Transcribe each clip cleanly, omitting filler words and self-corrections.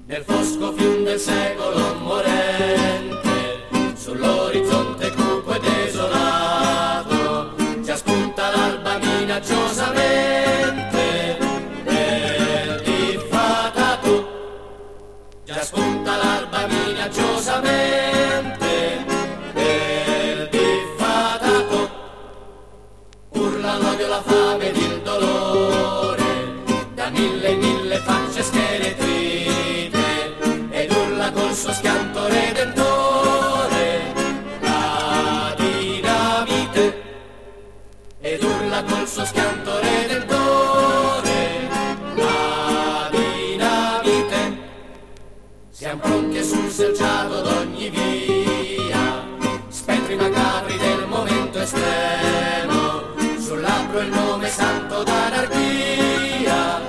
nel fosco fiume del secolo morente, sull'orizzonte cupo e desolato, già spunta l'alba minacciosamente del diffatato, già spunta l'alba minacciosamente del diffatato, urla l'odio, la fame ed il dolore, da mille e mille facce scheletrite, ed urla col suo schianto redentore la dinamite, ed urla col suo schianto redentore la dinamite. Siamo pronti e sul selciato d'ogni via, spettri macabri del momento estremo, sul labbro il nome santo d'anarchia,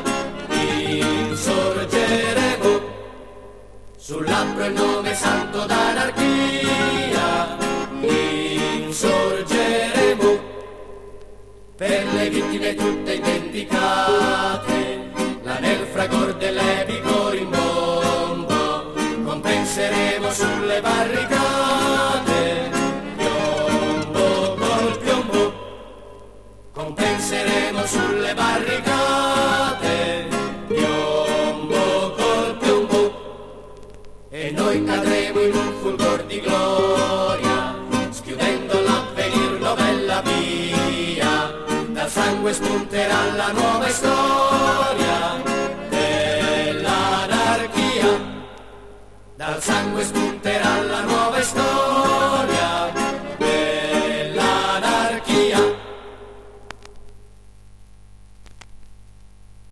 insorgeremo, sul labbro il nome santo d'anarchia, insorgeremo, per le vittime tutte indicate, là nel fragor dell'epico rimbombo, compenseremo sulle barricate, piombo col piombo, compenseremo sulle barricate, piombo col piombo, e noi cadremo in un fulgor di gloria, schiudendo l'avvenir novella via, dal sangue spunterà la nuova storia dell'anarchia, dal sangue spunterà